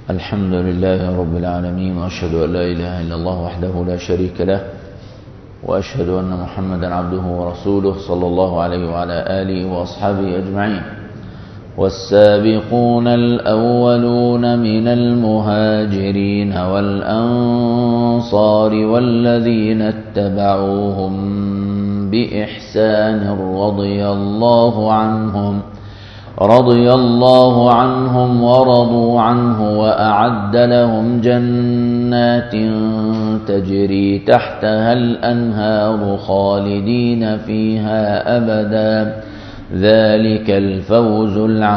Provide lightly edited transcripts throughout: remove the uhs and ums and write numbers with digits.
الحمد لله رب العالمين، وأشهد أن لا إله إلا الله وحده لا شريك له، وأشهد أن محمدا عبده ورسوله صلى الله عليه وعلى آله وأصحابه أجمعين. والسابقون الأولون من المهاجرين والأنصار والذين اتبعوهم بإحسان رضي الله عنهم ورضوا عنه وأعد لهم جنات تجري تحتها الأنهار خالدين فيها أبدا، ذلك الفوز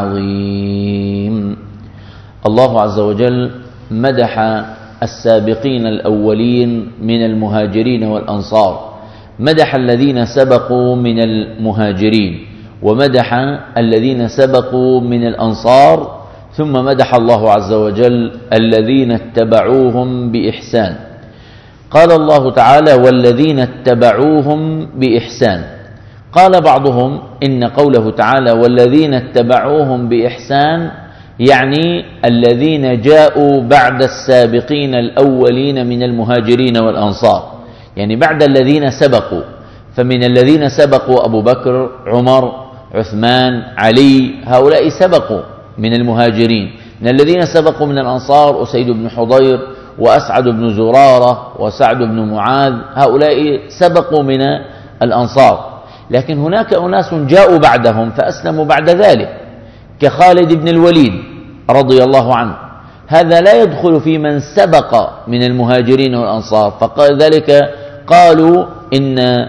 العظيم. الله عز وجل مدح السابقين الأولين من المهاجرين والأنصار، مدح الذين سبقوا من المهاجرين ومدح الذين سبقوا من الأنصار، ثم مدح الله عز وجل الذين اتبعوهم بإحسان. قال الله تعالى: والذين اتبعوهم بإحسان. قال بعضهم إن قوله تعالى والذين اتبعوهم بإحسان يعني الذين جاءوا بعد السابقين الأولين من المهاجرين والأنصار، يعني بعد الذين سبقوا. فمن الذين سبقوا أبو بكر، عمر، عثمان، علي، هؤلاء سبقوا من المهاجرين. من الذين سبقوا من الأنصار أسيد بن حضير وأسعد بن زرارة وسعد بن معاذ، هؤلاء سبقوا من الأنصار. لكن هناك أناس جاءوا بعدهم فأسلموا بعد ذلك، كخالد بن الوليد رضي الله عنه، هذا لا يدخل في من سبق من المهاجرين والأنصار. فقال ذلك قالوا إن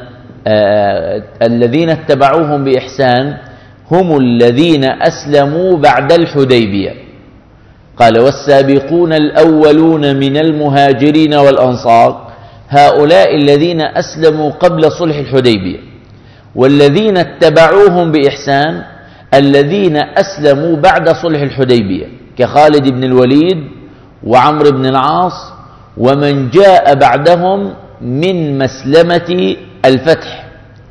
الذين اتبعوهم بإحسان هم الذين أسلموا بعد الحديبية. قال: والسابقون الأولون من المهاجرين والأنصار هؤلاء الذين أسلموا قبل صلح الحديبية، والذين اتبعوهم بإحسان الذين أسلموا بعد صلح الحديبية، كخالد بن الوليد وعمرو بن العاص ومن جاء بعدهم من مسلمة الفتح،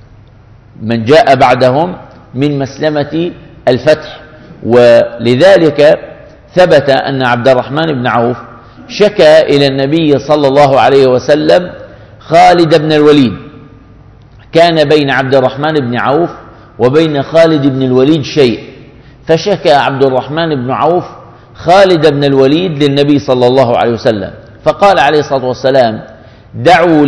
من جاء بعدهم من مسلمة الفتح. ولذلك ثبت أن عبد الرحمن بن عوف شكى إلى النبي صلى الله عليه وسلم خالد بن الوليد. كان بين عبد الرحمن بن عوف وبين خالد بن الوليد شيء، فشكى عبد الرحمن بن عوف خالد بن الوليد للنبي صلى الله عليه وسلم، فقال عليه الصلاة والسلام: دعوا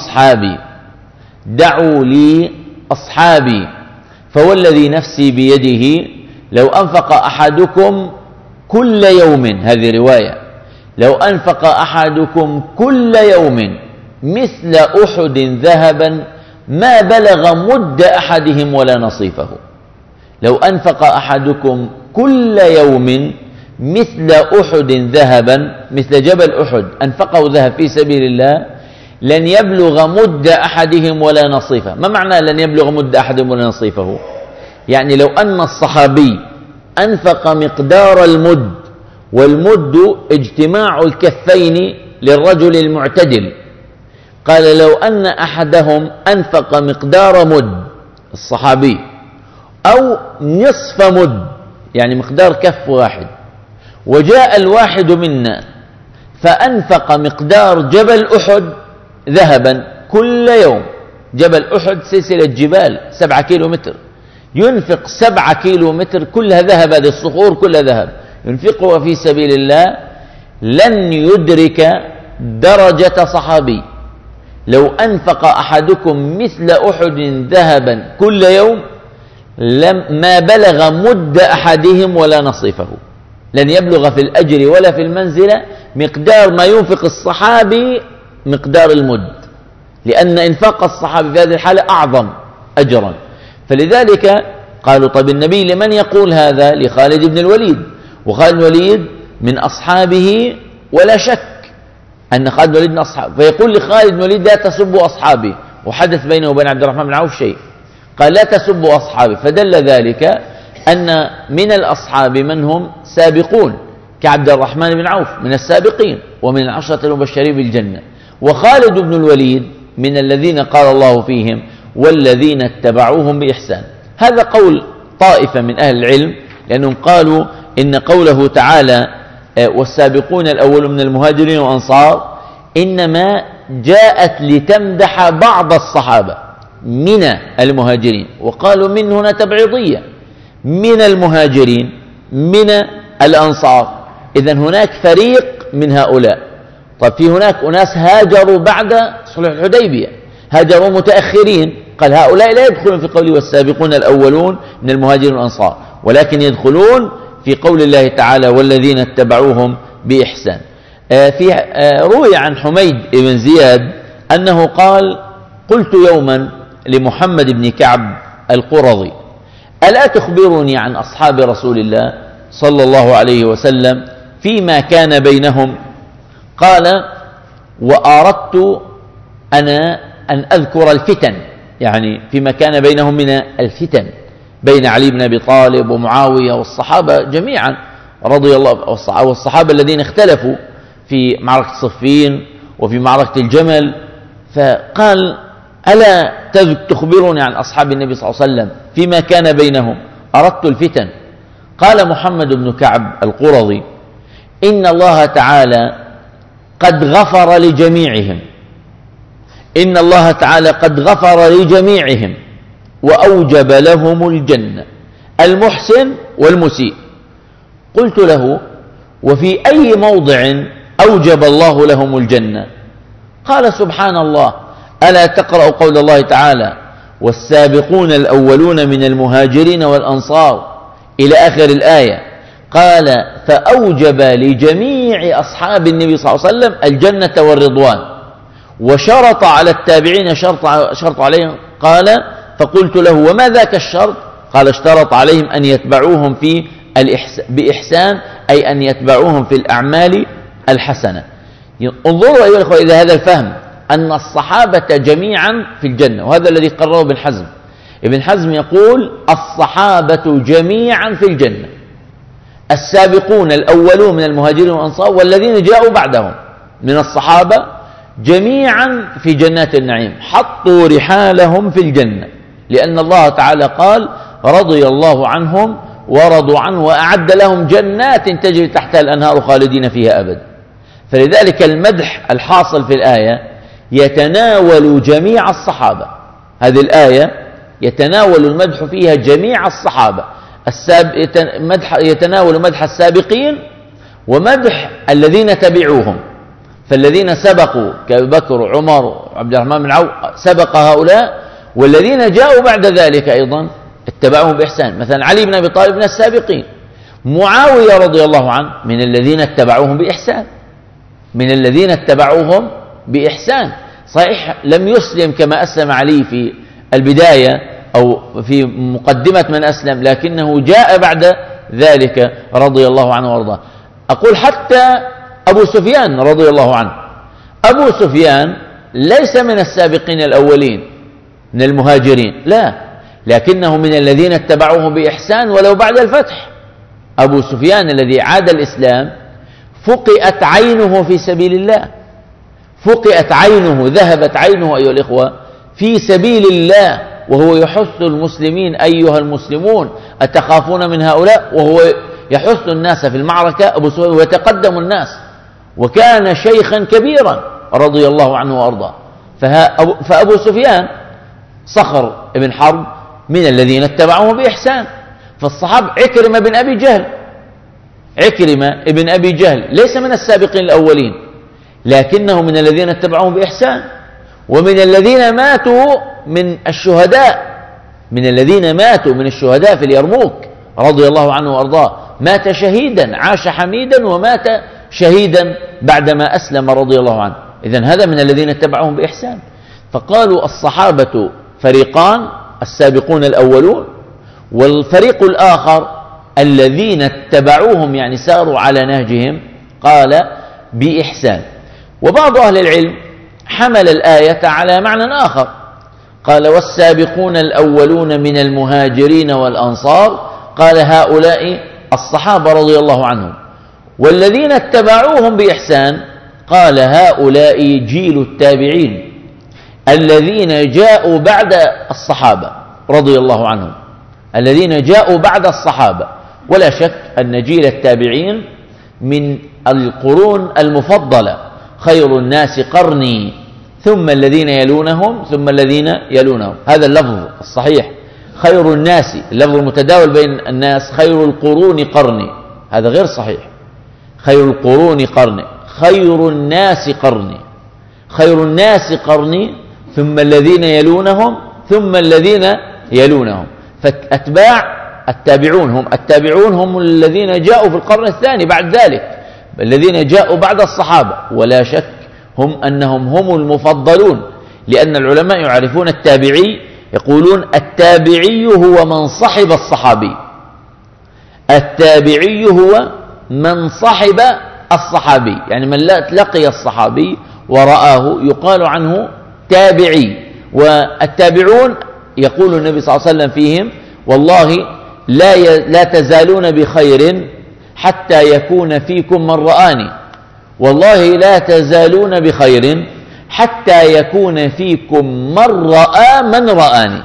لي أصحابي فوالذي نفسي بيده لو أنفق أحدكم كل يوم، هذه رواية، لو أنفق أحدكم كل يوم مثل أحد ذهبا ما بلغ مد أحدهم ولا نصيفه. لو أنفق أحدكم كل يوم مثل أحد ذهبا، مثل جبل أحد أنفقه ذهب في سبيل الله، لن يبلغ مد أحدهم ولا نصيفه. ما معنى لن يبلغ مد أحدهم ولا نصيفه؟ يعني لو أن الصحابي أنفق مقدار المد، والمد اجتماع الكفين للرجل المعتدل، قال: لو أن أحدهم أنفق مقدار مد الصحابي أو نصف مد، يعني مقدار كف واحد، وجاء الواحد منا فأنفق مقدار جبل أحد ذهبا كل يوم. جبل أحد سلسلة جبال 7 كيلومتر، ينفق 7 كيلومتر كلها ذهب، هذه الصخور كلها ذهب ينفقها في سبيل الله، لن يدرك درجة صحابي. لو أنفق أحدكم مثل أحد ذهبا كل يوم ما بلغ مد أحدهم ولا نصيفه، لن يبلغ في الأجر ولا في المنزلة مقدار ما ينفق الصحابي مقدار المد، لأن إنفاق الصحابي في هذه الحالة أعظم أجرا. فلذلك قالوا: طب النبي لمن يقول هذا؟ لخالد بن الوليد، وخالد بن الوليد من أصحابه ولا شك أن خالد بن الوليد من أصحابه، فيقول لخالد بن الوليد: لا تسبوا أصحابي. وحدث بينه وبين عبد الرحمن بن عوف شيء، قال: لا تسبوا أصحابي. فدل ذلك أن من الأصحاب من هم سابقون، كعبد الرحمن بن عوف من السابقين ومن العشرة المبشرين بالجنة، وخالد بن الوليد من الذين قال الله فيهم: والذين اتبعوهم بإحسان. هذا قول طائفة من أهل العلم، لأنهم قالوا إن قوله تعالى والسابقون الأول من المهاجرين والأنصار إنما جاءت لتمدح بعض الصحابة من المهاجرين، وقالوا من هنا تبعيضية، من المهاجرين من الأنصار، إذن هناك فريق من هؤلاء. طيب في هناك أناس هاجروا بعد صلح الحديبية، هاجروا متأخرين، قال هؤلاء لا يدخلون في قوله والسابقون الأولون من المهاجرين والأنصار، ولكن يدخلون في قول الله تعالى والذين اتبعوهم بإحسان. روي عن حميد بن زياد أنه قال قلت يوما لمحمد بن كعب القرظي ألا تخبرني عن أصحاب رسول الله صلى الله عليه وسلم فيما كان بينهم؟ قال وأردت أنا أن أذكر الفتن، يعني فيما كان بينهم من الفتن بين علي بن أبي طالب ومعاوية والصحابة جميعا رضي الله، والصحابة الذين اختلفوا في معركة صفين وفي معركة الجمل. فقال ألا تخبرني عن أصحاب النبي صلى الله عليه وسلم فيما كان بينهم؟ أردت الفتن. قال محمد بن كعب القرظي إن الله تعالى قد غفر لجميعهم، إن الله تعالى قد غفر لجميعهم وأوجب لهم الجنة، المحسن والمسيء. قلت له وفي أي موضع أوجب الله لهم الجنة؟ قال سبحان الله ألا تقرأ قول الله تعالى والسابقون الأولون من المهاجرين والأنصار إلى آخر الآية. قال فأوجب لجميع أصحاب النبي صلى الله عليه وسلم الجنة والرضوان، وشرط على التابعين شرط عليهم. قال فقلت له وما ذاك الشرط؟ قال اشترط عليهم أن يتبعوهم في بإحسان، أي أن يتبعوهم في الأعمال الحسنة. انظروا أيها الأخوة إلى هذا الفهم أن الصحابة جميعا في الجنة، وهذا الذي قرره ابن حزم. ابن حزم يقول الصحابة جميعا في الجنة، السابقون الأولون من المهاجرين والأنصار والذين جاءوا بعدهم من الصحابة جميعا في جنات النعيم، حطوا رحالهم في الجنة، لأن الله تعالى قال رضي الله عنهم ورضوا عنه وأعد لهم جنات تجري تحتها الأنهار خالدين فيها أبدا. فلذلك المدح الحاصل في الآية يتناول جميع الصحابة، هذه الآية يتناول المدح فيها جميع الصحابة، يتناول مدح السابقين ومدح الذين تبعوهم، فالذين سبقوا كأبي بكر وعمر وعبد الرحمن بن عوف سبق هؤلاء، والذين جاءوا بعد ذلك أيضا اتبعوهم بإحسان. مثلا علي بن أبي طالب من السابقين، معاوية رضي الله عنه من الذين اتبعوهم بإحسان، من الذين اتبعوهم بإحسان. صحيح لم يسلم كما أسلم علي في البداية أو في مقدمة من أسلم، لكنه جاء بعد ذلك رضي الله عنه وارضاه. أقول حتى أبو سفيان رضي الله عنه، أبو سفيان ليس من السابقين الأولين من المهاجرين، لا، لكنه من الذين اتبعوه بإحسان ولو بعد الفتح. أبو سفيان الذي عاد الإسلام فقئت عينه في سبيل الله، فقئت عينه، ذهبت عينه أيها الإخوة في سبيل الله، وهو يحث المسلمين أيها المسلمون أتخافون من هؤلاء، وهو يحث الناس في المعركة أبو سفيان ويتقدم الناس، وكان شيخا كبيرا رضي الله عنه وأرضاه. فأبو سفيان صخر ابن حرب من الذين اتبعوه بإحسان. فالصحابة عكرمة بن أبي جهل، عكرمة ابن أبي جهل ليس من السابقين الأولين، لكنه من الذين اتبعوه بإحسان، ومن الذين ماتوا من الشهداء، من الذين ماتوا من الشهداء في اليرموك رضي الله عنه وأرضاه، مات شهيدا، عاش حميدا ومات شهيدا بعدما أسلم رضي الله عنه. إذن هذا من الذين اتبعوهم بإحسان. فقالوا الصحابة فريقان، السابقون الأولون، والفريق الآخر الذين اتبعوهم يعني ساروا على نهجهم، قال بإحسان. وبعض أهل العلم حمل الآية على معنى آخر، قال والسابقون الأولون من المهاجرين والأنصار، قال هؤلاء الصحابة رضي الله عنهم، والذين اتبعوهم بإحسان قال هؤلاء جيل التابعين الذين جاءوا بعد الصحابة رضي الله عنهم، الذين جاءوا بعد الصحابة. ولا شك أن جيل التابعين من القرون المفضلة. خير الناس قرني ثم الذين يلونهم ثم الذين يلونهم، هذا اللفظ الصحيح. خير الناس، اللفظ المتداول بين الناس خير القرون قرني، هذا غير صحيح. خير القرون قرني، خير الناس قرني، خير الناس قرني ثم الذين يلونهم ثم الذين يلونهم. فأتباع التابعون هم الذين جاءوا في القرن الثاني بعد ذلك، الذين جاءوا بعد الصحابة، ولا شك أنهم هم المفضلون، لأن العلماء يعرفون التابعي، يقولون التابعي هو من صحب الصحابي. التابعي هو من صحب الصحابي، يعني من لقي الصحابي ورآه يقال عنه تابعي. والتابعون يقول النبي صلى الله عليه وسلم فيهم: والله لا تزالون بخير حتى يكون فيكم من رآني. والله لا تزالون بخير حتى يكون فيكم من رأى من رآني.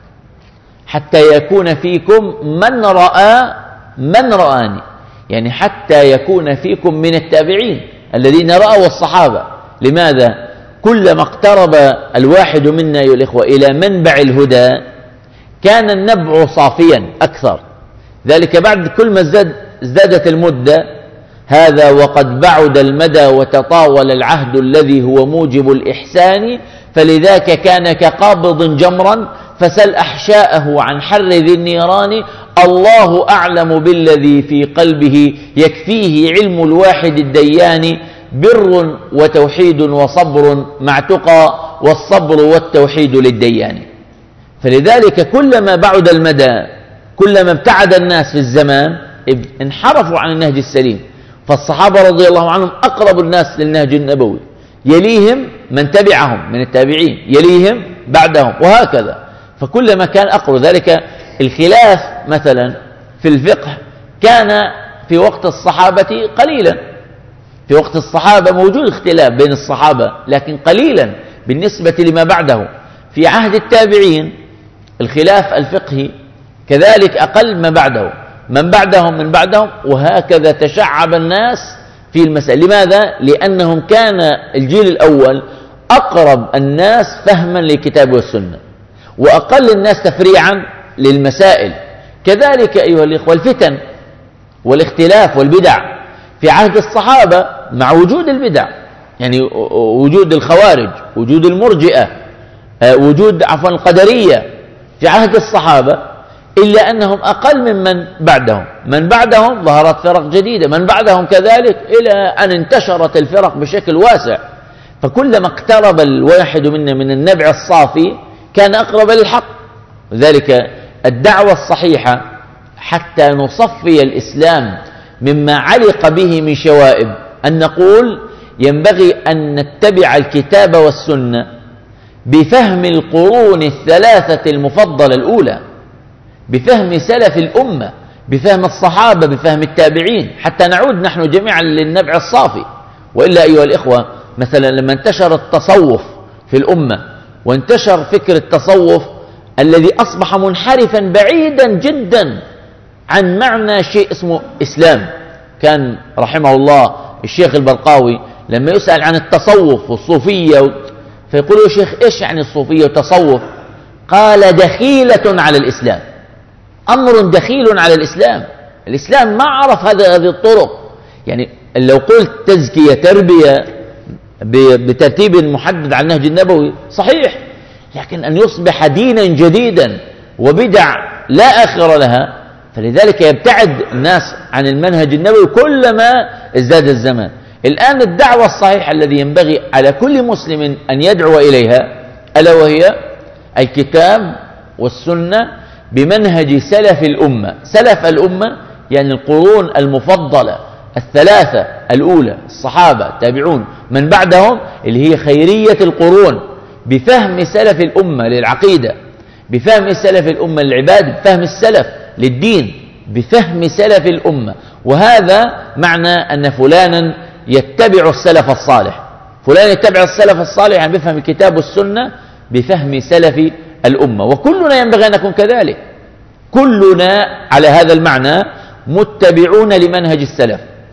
حتى يكون فيكم من رأى من رآني، يعني حتى يكون فيكم من التابعين الذين رأوا الصحابة. لماذا؟ كلما اقترب الواحد منا أيها الإخوة إلى منبع الهدى كان النبع صافيا أكثر. ذلك بعد كل ما ازدادت المدة، هذا وقد بعد المدى وتطاول العهد الذي هو موجب الإحسان، فلذاك كان كقابض جمرا فسل أحشاءه عن حر ذي النيران. الله أعلم بالذي في قلبه يكفيه علم الواحد الديان. بر وتوحيد وصبر مع تقى، والصبر والتوحيد للديان. فلذلك كلما بعد المدى كلما ابتعد الناس في الزمان انحرفوا عن النهج السليم. فالصحابة رضي الله عنهم أقرب الناس للنهج النبوي، يليهم من تبعهم من التابعين، يليهم بعدهم، وهكذا. فكلما كان أقرب. ذلك الخلاف مثلا في الفقه كان في وقت الصحابة قليلا، في وقت الصحابة موجود اختلاف بين الصحابة لكن قليلا بالنسبة لما بعده. في عهد التابعين الخلاف الفقهي كذلك أقل ما بعده، من بعدهم، وهكذا تشعب الناس في المسألة. لماذا؟ لأنهم كان الجيل الأول أقرب الناس فهما للكتاب والسنة، وأقل الناس تفريعا للمسائل. كذلك أيها الإخوة الفتن والاختلاف والبدع في عهد الصحابة مع وجود البدع، يعني وجود الخوارج، وجود المرجئة، وجود القدرية في عهد الصحابة، إلا أنهم أقل من بعدهم. من بعدهم ظهرت فرق جديدة، من بعدهم كذلك، إلى أن انتشرت الفرق بشكل واسع. فكلما اقترب الواحد منا من النبع الصافي كان أقرب للحق. وذلك الدعوة الصحيحة حتى نصفي الإسلام مما علق به من شوائب، أن نقول ينبغي أن نتبع الكتاب والسنة بفهم القرون الثلاثة المفضلة الأولى، بفهم سلف الأمة، بفهم الصحابة، بفهم التابعين، حتى نعود نحن جميعا للنبع الصافي. وإلا أيها الإخوة مثلا لما انتشر التصوف في الأمة وانتشر فكر التصوف الذي أصبح منحرفا بعيدا جدا عن معنى شيء اسمه إسلام. كان رحمه الله الشيخ البرقاوي لما يسأل عن التصوف والصوفية فيقول يا شيخ إيش يعني الصوفية والتصوف؟ قال دخيلة على الإسلام، أمر دخيل على الإسلام. الإسلام ما عرف هذه الطرق. يعني لو قلت تزكية تربية بترتيب محدد على النهج النبوي صحيح، لكن أن يصبح دينا جديدا وبدع لا آخر لها، فلذلك يبتعد الناس عن المنهج النبوي كلما ازداد الزمان. الآن الدعوة الصحيحة الذي ينبغي على كل مسلم أن يدعو إليها ألا وهي الكتاب والسنة بمنهج سلف الأمة. سلف الأمة يعني القرون المفضلة الثلاثة الأولى، الصحابة، التابعون، من بعدهم، اللي هي خيرية القرون، بفهم سلف الأمة للعقيدة، بفهم سلف الأمة للعبادة، بفهم السلف للدين، بفهم سلف الأمة. وهذا معنى أن فلانا يتبع السلف الصالح. فلان يتبع السلف الصالح يعني بفهم الكتاب والسنة بفهم سلف الأمة. وكلنا ينبغي أن نكون كذلك، كلنا على هذا المعنى متبعون لمنهج السلف.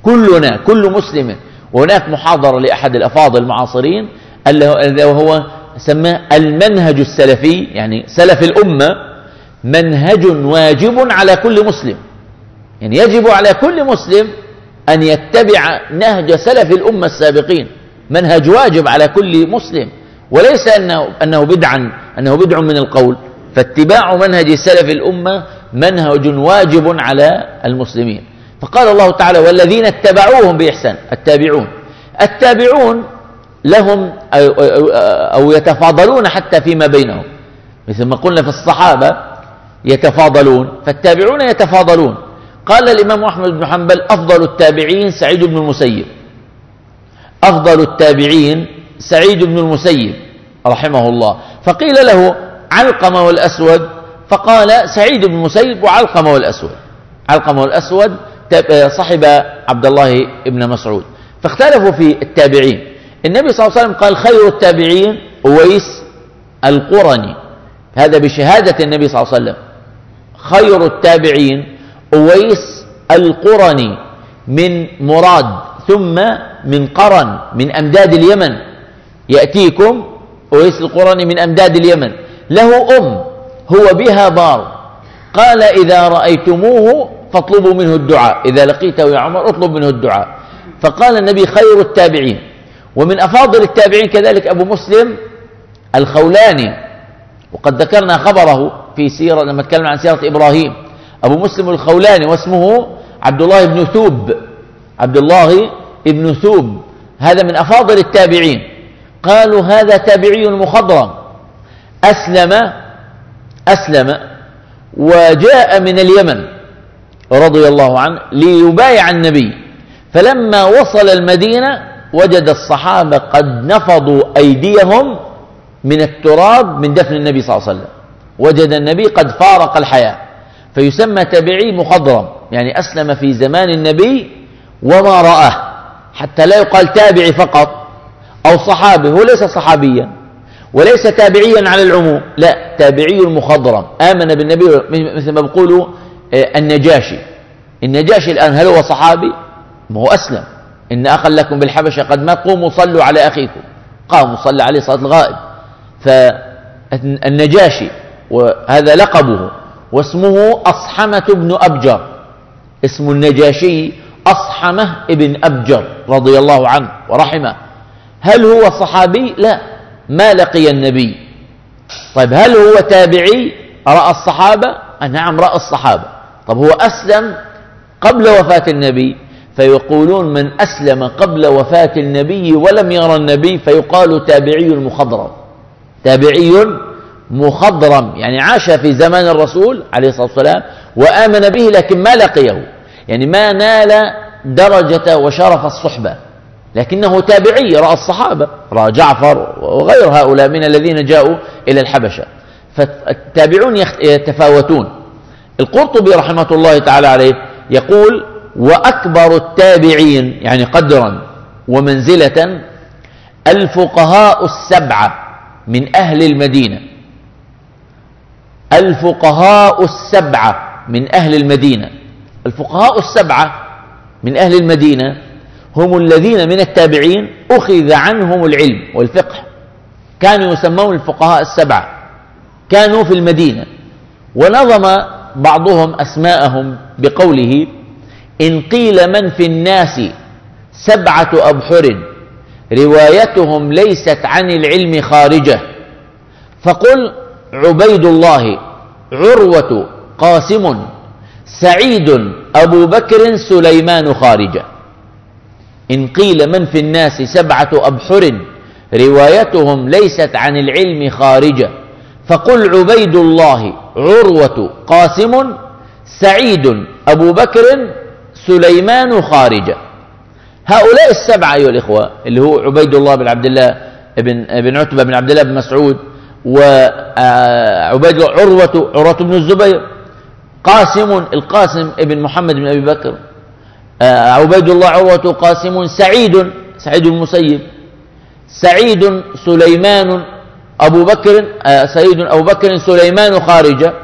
كلنا كل مسلم. وهناك محاضرة لأحد الأفاضل المعاصرين وهو سماه المنهج السلفي، يعني سلف الأمة منهج واجب على كل مسلم، يعني يجب على كل مسلم أن يتبع نهج سلف الأمة السابقين، منهج واجب على كل مسلم، وليس أنه بدع من القول. فاتباع منهج سلف الأمة منهج واجب على المسلمين. فقال الله تعالى والذين اتبعوهم بإحسان. التابعون لهم أو يتفاضلون حتى فيما بينهم، مثل ما قلنا في الصحابة يتفاضلون، فالتابعون يتفاضلون. قال الإمام أحمد بن حنبل أفضل التابعين سعيد بن المسيب، أفضل التابعين سعيد بن المسيب رحمه الله. فقيل له علقمة والأسود، فقال سعيد بن المسيب وعلقمة والأسود. علقمة والأسود صحب عبد الله بن مسعود. فاختلفوا في التابعين. النبي صلى الله عليه وسلم قال خير التابعين أويس القرني، هذا بشهادة النبي صلى الله عليه وسلم. خير التابعين أويس القرني من مراد ثم من قرن من أمداد اليمن، يأتيكم أويس القرني من أمداد اليمن، له هو بها بار. قال إذا رأيتموه فاطلبوا منه الدعاء، إذا لقيته يا عمر اطلب منه الدعاء. فقال النبي خير التابعين. ومن أفاضل التابعين كذلك أبو مسلم الخولاني، وقد ذكرنا خبره في سيرة لما تكلم عن سيرة إبراهيم. أبو مسلم الخولاني واسمه عبد الله بن ثوب، عبد الله بن ثوب، هذا من أفاضل التابعين. قالوا هذا تابعي مخضرم، أسلم وجاء من اليمن رضي الله عنه ليبايع النبي. فلما وصل المدينة وجد الصحابة قد نفضوا أيديهم من التراب من دفن النبي صلى الله عليه وسلم، وجد النبي قد فارق الحياة، فيسمى تابعي مخضرم، يعني أسلم في زمان النبي وما رآه، حتى لا يقال تابعي فقط أو صحابي، هو ليس صحابيا وليس تابعيا على العموم، لا، تابعي مخضرم آمن بالنبي، مثل ما بيقولوا النجاشي الآن هل هو صحابي؟ ما هو أسلم. إن أخا لكم بالحبشة قد ما قوموا صلوا على أخيكم، قاموا صلى عليه صلاة الغائب. فالنجاشي وهذا لقبه، واسمه أصحمة بن أبجر، اسم النجاشي أصحمة ابن أبجر رضي الله عنه ورحمه. هل هو صحابي؟ لا، ما لقي النبي. طيب هل هو تابعي رأى الصحابة؟ نعم رأى الصحابة. طب هو أسلم قبل وفاة النبي، فيقولون من أسلم قبل وفاة النبي ولم يرى النبي فيقال تابعي مخضرم، تابعي مخضرم، يعني عاش في زمان الرسول عليه الصلاة والسلام وآمن به لكن ما لقيه، يعني ما نال درجة وشرف الصحبة، لكنه تابعي رأى الصحابة، رأى جعفر وغير هؤلاء من الذين جاءوا إلى الحبشة. فالتابعون يتفاوتون. القرطبي رحمة الله تعالى عليه يقول وأكبر التابعين يعني قدرا ومنزلة الفقهاء السبعة من أهل المدينة. الفقهاء السبعة من أهل المدينة. الفقهاء السبعة من أهل المدينة هم الذين من التابعين أخذ عنهم العلم والفقه، كانوا يسمون الفقهاء السبعة، كانوا في المدينة. ونظم بعضهم أسماءهم بقوله إن قيل من في الناس 7 أبحر روايتهم ليست عن العلم خارجة فقل عبيد الله عروة قاسم سعيد أبو بكر سليمان خارجة. إن قيل من في الناس 7 أبحر روايتهم ليست عن العلم خارجة فقل عبيد الله عروة قاسم سعيد أبو بكر سليمان خارجة. هؤلاء السبعة أيها الإخوة اللي هو عبيد الله بن عبد الله بن عتبة بن عبد الله بن مسعود، وعبيد عروة بن الزبير، القاسم ابن محمد بن أبي بكر، عبيد الله عروة قاسم سعيد المسيب، سعيد سليمان أبو بكر، سعيد أبو بكر سليمان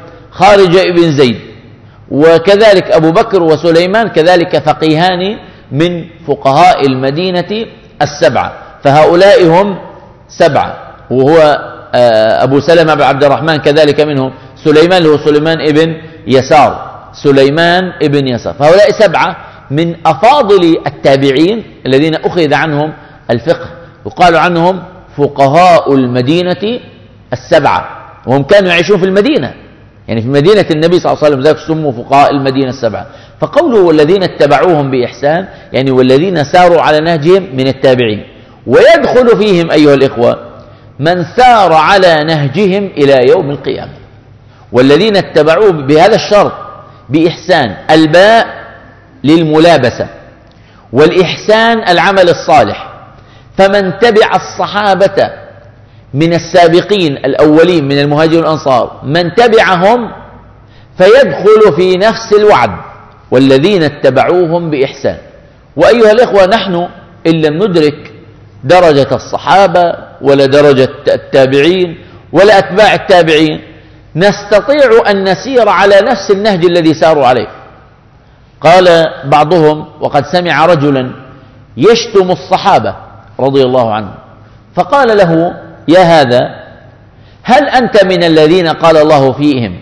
خارجة ابن زيد. وكذلك أبو بكر وسليمان كذلك فقيهان من فقهاء المدينة السبعة، فهؤلاء هم سبعة، وهو أبو سلمة بن عبد الرحمن كذلك منهم، سليمان هو سليمان ابن يسار، سليمان ابن يسار، فهؤلاء سبعة من أفاضل التابعين الذين أخذ عنهم الفقه، يقال عنهم فقهاء المدينة السبعة، وهم كانوا يعيشون في المدينة، يعني في مدينة النبي صلى الله عليه وسلم، ذلك سموا فقهاء المدينة السبعة. فقوله والذين اتبعوهم بإحسان يعني والذين ساروا على نهجهم من التابعين، ويدخل فيهم أيها الإخوة من سار على نهجهم إلى يوم القيامة. والذين اتبعوه بهذا الشرط بإحسان، الباء للملابسة، والإحسان العمل الصالح، فمن تبع الصحابة من السابقين الأولين من المهاجرين والأنصار من تبعهم فيدخل في نفس الوعد، والذين اتبعوهم بإحسان. وأيها الإخوة، نحن إن لم ندرك درجة الصحابة ولا درجة التابعين ولا أتباع التابعين نستطيع أن نسير على نفس النهج الذي ساروا عليه. قال بعضهم وقد سمع رجلا يشتم الصحابة رضي الله عنهم، فقال له: يا هذا، هل أنت من الذين قال الله فيهم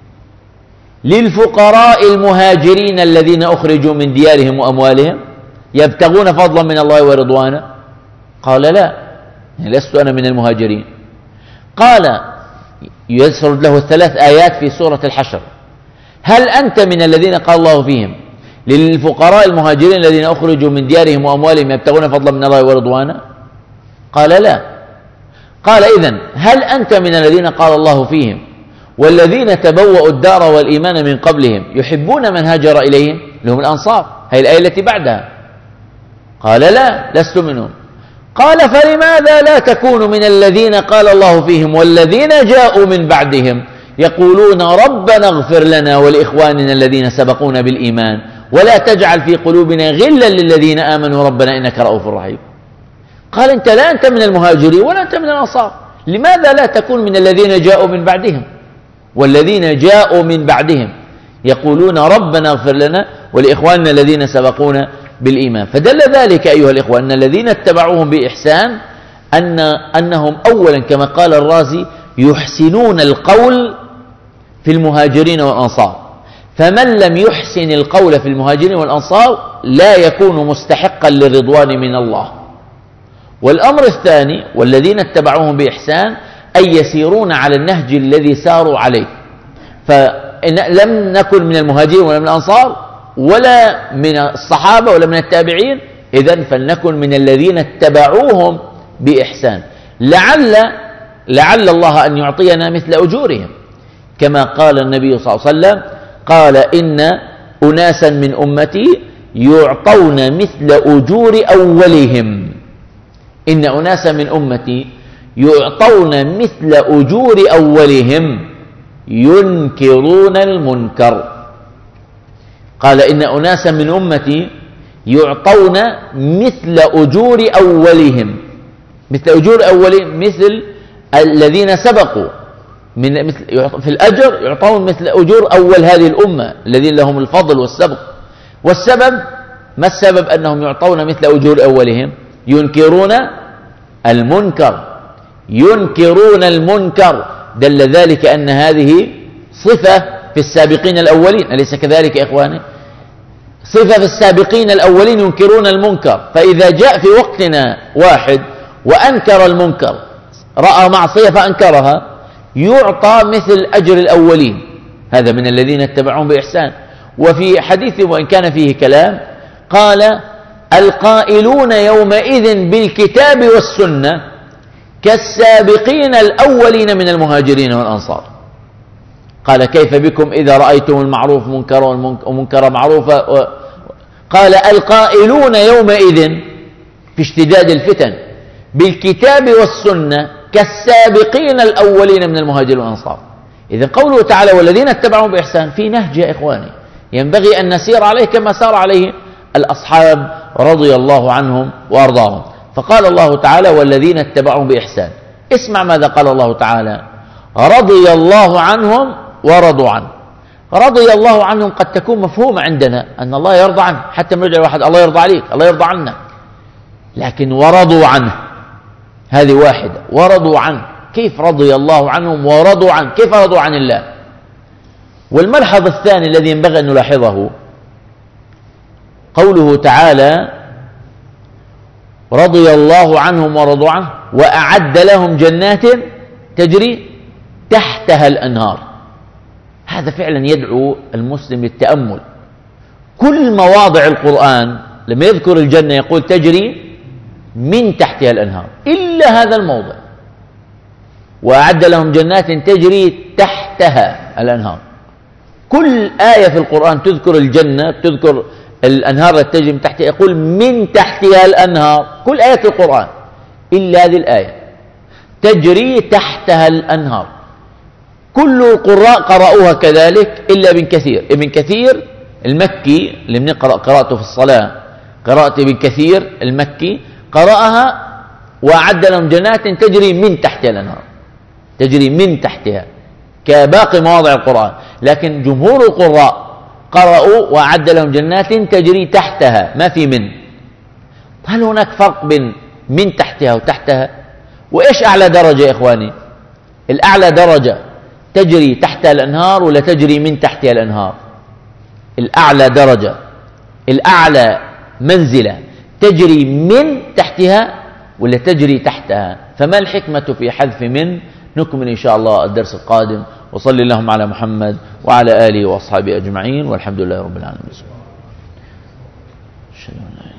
للفقراء المهاجرين الذين أخرجوا من ديارهم وأموالهم يبتغون فضلا من الله ورضوانا؟ قال: لا، لست أنا من المهاجرين. قال يسرد له 3 آيات في سورة الحشر: هل أنت من الذين قال الله فيهم للفقراء المهاجرين الذين أخرجوا من ديارهم وأموالهم يبتغون فضلا من الله ورضوانا؟ قال: لا. قال: إذن هل أنت من الذين قال الله فيهم والذين تبوأوا الدار والإيمان من قبلهم يحبون من هاجر إليهم، لهم الأنصار، هي الآية التي بعدها. قال: لا، لست منهم. قال: فلماذا لا تكون من الذين قال الله فيهم والذين جاءوا من بعدهم يقولون ربنا اغفر لنا ولإخواننا الذين سبقونا بالإيمان ولا تجعل في قلوبنا غلا للذين آمنوا ربنا إنك رؤوف رحيم. قال: أنت لا أنت من المهاجرين ولا أنت من الأنصار، لماذا لا تكون من الذين جاءوا من بعدهم؟ والذين جاءوا من بعدهم يقولون ربنا اغفر لنا ولإخواننا الذين سبقونا بالإيمان. فدل ذلك أيها الإخوة أن الذين اتبعوهم بإحسان أنهم أولا كما قال الرازي يحسنون القول في المهاجرين والأنصار، فمن لم يحسن القول في المهاجرين والأنصار لا يكون مستحقا للرضوان من الله. والأمر الثاني والذين اتبعوهم بإحسان أي يسيرون على النهج الذي ساروا عليه، فلم نكن من المهاجرين ولا من الأنصار ولا من الصحابة ولا من التابعين، إذن فلنكن من الذين اتبعوهم بإحسان، لعل الله أن يعطينا مثل أجورهم، كما قال النبي صلى الله عليه وسلم قال: إن أناسا من أمتي يعطون مثل أجور أولهم، إن أناسا من أمتي يعطون مثل أجور أولهم ينكرون المنكر. قال: إن أناسا من أمتي يعطون مثل أجور أولهم، مثل أجور أولهم مثل الذين سبقوا في الأجر، يعطون مثل أجور أول هذه الأمة الذين لهم الفضل والسبق. والسبب ما السبب أنهم يعطون مثل أجور أولهم؟ ينكرون المنكر، ينكرون المنكر. دل ذلك أن هذه صفة في السابقين الأولين، أليس كذلك يا إخواني؟ صفة في السابقين الأولين ينكرون المنكر. فإذا جاء في وقتنا واحد وأنكر المنكر، رأى معصية فأنكرها، يعطى مثل أجر الأولين، هذا من الذين اتبعوهم بإحسان. وفي حديث وإن كان فيه كلام قال: القائلون يومئذ بالكتاب والسنة كالسابقين الأولين من المهاجرين والأنصار. قال: كيف بكم إذا رأيتم المعروف منكرا ومنكر معروفا؟ قال: القائلون يومئذ في اشتداد الفتن بالكتاب والسنة كالسابقين الأولين من المهاجرين والأنصار. إذن قوله تعالى والذين اتبعوا بإحسان في نهج يا إخواني ينبغي أن نسير عليه كما سار عليه الأصحاب رضي الله عنهم وأرضاهم. فقال الله تعالى والذين اتبعوا بإحسان. اسمع ماذا قال الله تعالى: رضي الله عنهم ورضوا عنه. رضي الله عنهم قد تكون مفهومة عندنا أن الله يرضى عنه، حتى من واحد الله يرضى عليك، الله يرضى عنك، لكن ورضوا عنه هذه واحدة. ورضوا عنه، كيف رضي الله عنهم ورضوا عنه؟ كيف رضوا عن الله؟ والملحظ الثاني الذي ينبغي أن نلاحظه قوله تعالى رضي الله عنهم ورضوا عنه وأعد لهم جنات تجري تحتها الأنهار. هذا فعلا يدعو المسلم للتأمل. كل مواضع القرآن لما يذكر الجنة يقول تجري من تحتها الأنهار، إلا هذا الموضع وأعد لهم جنات تجري تحتها الأنهار. كل آية في القرآن تذكر الجنة، تذكر الأنهار التي تجري من تحتها، يقول من تحتها الأنهار. كل آية في القرآن إلا هذه الآية تجري تحتها الأنهار. كل القراء قرأوها كذلك إلا ابن كثير. ابن كثير المكي اللي بنقرأ قراءته في الصلاة، قراءة ابن كثير المكي قرأها وأعد لهم جنات تجري من تحتها الأنهار، تجري من تحتها كباقي مواضع القرآن. لكن جمهور القراء قرأوا وأعد لهم جنات تجري تحتها، ما في من. هل هناك فرق بين من تحتها وتحتها؟ وإيش أعلى درجة يا إخواني؟ الأعلى درجة تجري تحتها الأنهار ولا تجري من تحتها الأنهار؟ الأعلى درجة، الأعلى منزلة تجري من تحتها ولا تجري تحتها؟ فما الحكمة في حذف من؟ نكمل إن شاء الله الدرس القادم. وصلي اللهم على محمد وعلى آله وأصحابه أجمعين، والحمد لله رب العالمين.